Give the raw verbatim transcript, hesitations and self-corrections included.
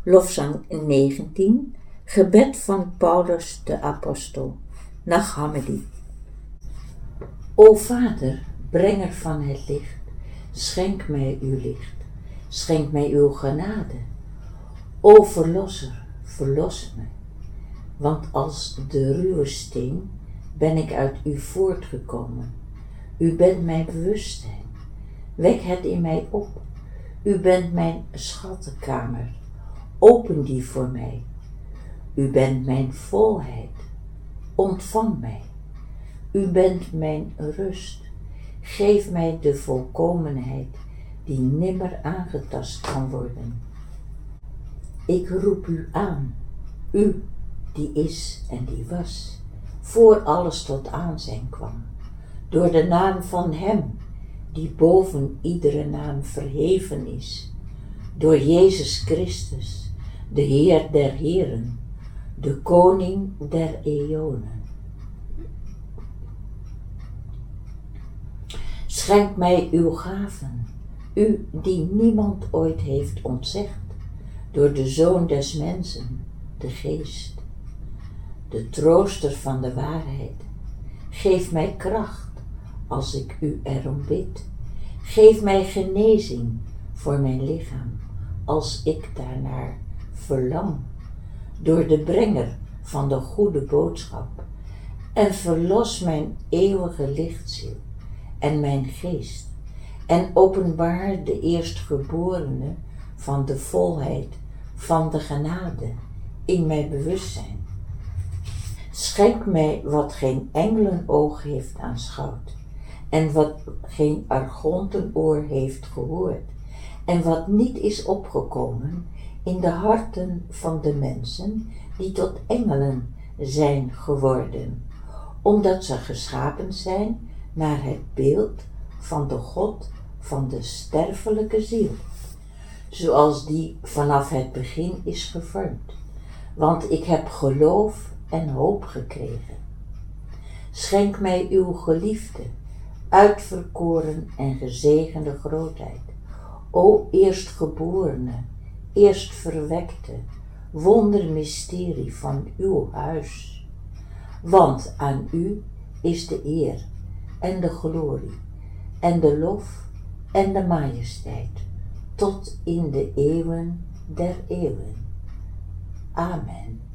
Lofzang negentien, gebed van Paulus de apostel, Nag Hammadi. O Vader, brenger van het licht, schenk mij uw licht, schenk mij uw genade. O Verlosser, verlos mij, want als de ruwe steen ben ik uit u voortgekomen. U bent mijn bewustzijn, wek het in mij op. U bent mijn schattenkamer, open die voor mij. U bent mijn volheid, ontvang mij. U bent mijn rust, geef mij de volkomenheid die nimmer aangetast kan worden. Ik roep u aan, u die is en die was, voor alles tot aanzijn kwam, door de naam van hem die boven iedere naam verheven is, door Jezus Christus, de Heer der Heren, de Koning der Eonen. Schenk mij uw gaven, u die niemand ooit heeft ontzegd, door de Zoon des Mensen, de Geest, de trooster van de waarheid. Geef mij kracht, als ik u erom bid. Geef mij genezing voor mijn lichaam, als ik daarnaar verlang, door de brenger van de goede boodschap. En verlos mijn eeuwige lichtziel en mijn geest, en openbaar de eerstgeborene van de volheid van de genade in mijn bewustzijn. Schenk mij wat geen engelenoog heeft aanschouwd, en wat geen argontenoor heeft gehoord, en wat niet is opgekomen in de harten van de mensen die tot engelen zijn geworden, omdat ze geschapen zijn naar het beeld van de God van de sterfelijke ziel, zoals die vanaf het begin is gevormd, want ik heb geloof en hoop gekregen. Schenk mij uw geliefde, uitverkoren en gezegende grootheid, o eerstgeborene, eerstverwekte, wondermysterie van uw huis. Want aan u is de eer en de glorie en de lof en de majesteit tot in de eeuwen der eeuwen. Amen.